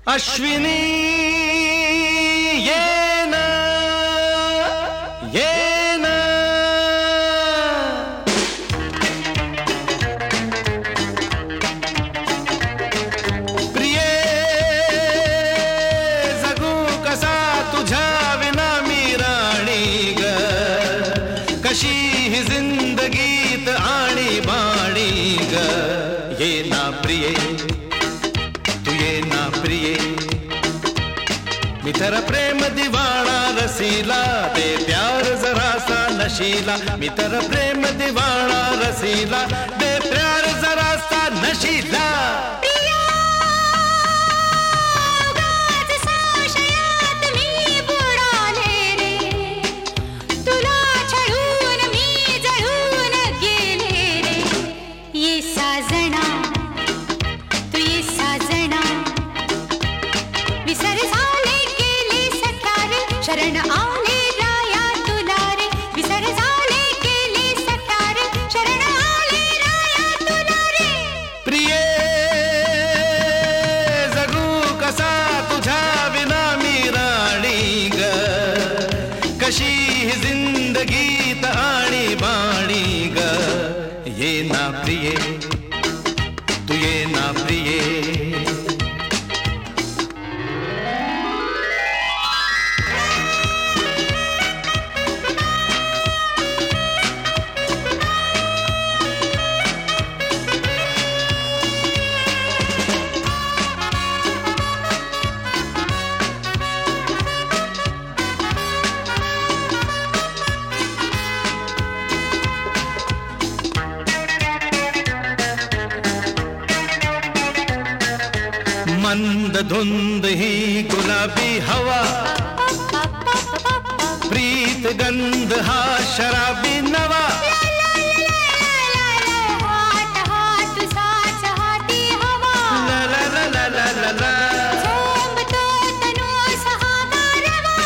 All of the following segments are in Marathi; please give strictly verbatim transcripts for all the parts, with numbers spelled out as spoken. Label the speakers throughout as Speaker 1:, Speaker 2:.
Speaker 1: अश्विनी ये न ये न प्रिये जगू कसा तुझ्या विना मी राणी ग कशी ही जिंदगीत आणि बाणी ग ये ना प्रिये प्रिये मी तर प्रेम दिवाणा रसीला दे प्यार जरा सा नशीला मी तर प्रेम दिवाणा रसीला दे प्यार जरा सा नशीला
Speaker 2: शरण आले राया तुला रे विसर झाले गेले सटार शरण आले राया तुला रे
Speaker 1: प्रिये जगू कसा तुझ्या विना मी राणी ग कशी ही जिंदगीत आणि बाणी ग ये ना प्रिये तू ये ना प्रिये मंद धुंद ही गुलाबी हवा प्रीत गंध हा शराबी नवा
Speaker 2: हाट हाट साच हाती हवा
Speaker 1: ला ला ला ला ला ला ला
Speaker 2: झोंबतो तनु सहागारवा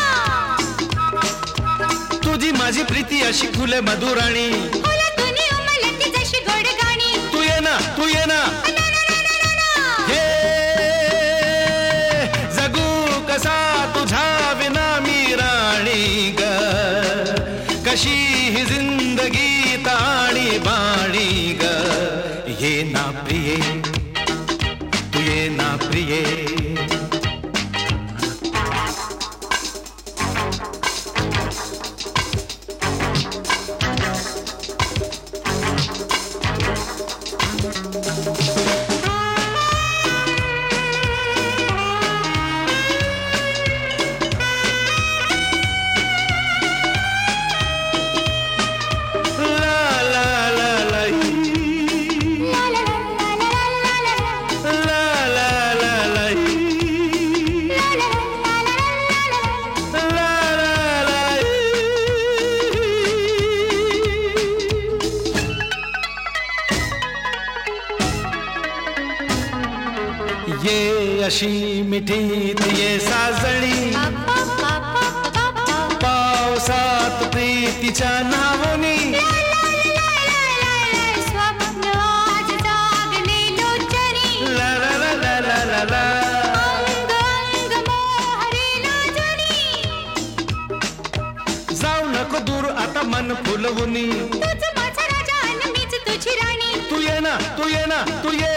Speaker 1: तुझी माझी प्रीती अशी खुले मधुराणी
Speaker 2: होला तुनी उमलती जशी गोड गाणी
Speaker 1: तू ये ना तू ये ना हे कसा तुझा विना मी राणी ग कशी ही जिंदगीत आणि बाणी ग ये ना प्रिये तू ये ना प्रिये ये अशी मिठीत ये साजणी पावसात प्रीतीच्या नावनी
Speaker 2: स्वप्न आज जागले लोचनी
Speaker 1: ला ला ला ला ला ला ला
Speaker 2: अंग अंग मोहरेला जणी
Speaker 1: जाऊ नको दूर आता मन फुलवूनी
Speaker 2: तुझ माझा राजा आणि मीच तुझी राणी
Speaker 1: तू ये ना तू ये ना तू ये